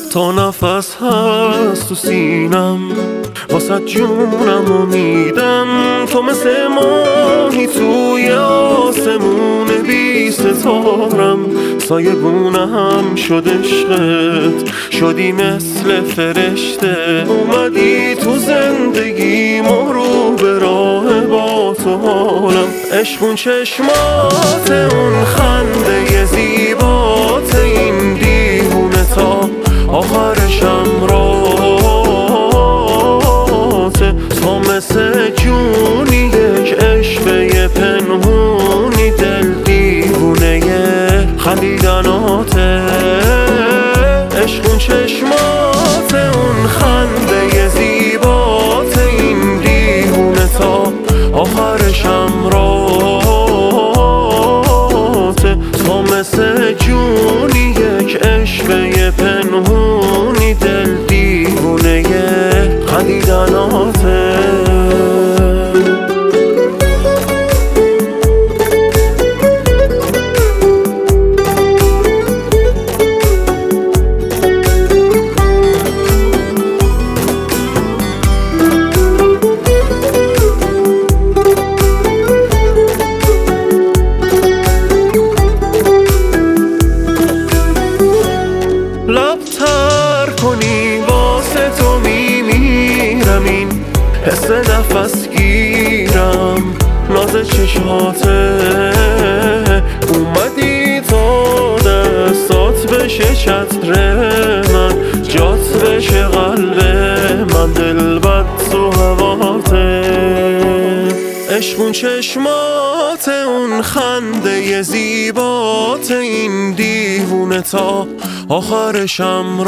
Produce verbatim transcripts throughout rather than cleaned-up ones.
تا نفس هست تو سینم واسه جونم و میدم. تو مثل ماهی توی آسمون بی ستارم، سایه گونم شد عشقت، شدی مثل فرشته. اومدی تو زندگی ما رو به راه با تو حالم. عشق اون چشمات، اون خنده زیبات، این دیوونه تا آخرشم راته. تو مثل جونی یک عشقه پنهونی، دل دیوونه خندیدناته. عشق اون چشمات، اون خنده زیبات، این دیوونه تا آخرشم راته. تو مثل جونی یک عشقه پنهونی، دل دیوونه خندیدناته. لبتر کنی واسه تو میمیرم، این حس نفس گیرم ناز چشماته. اومدی تا دستات بشه چتر من، جات بشه قلب من، دل بد تو هواته. عشق اون چشمات، اون خنده زیبات، این دیوونه تا آخرشم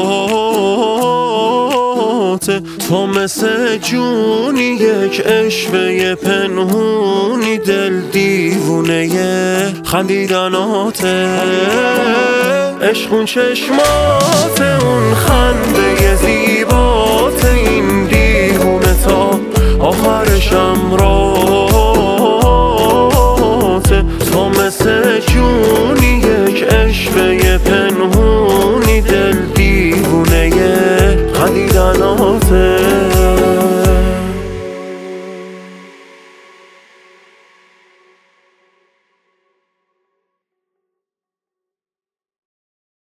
راته. تو مثل جونی یک عشقه پنهونی، دل دیوونه خندیدناته. عشق اون چشمات، اون خنده زیبات، این دیوونه تا آخرشم راته.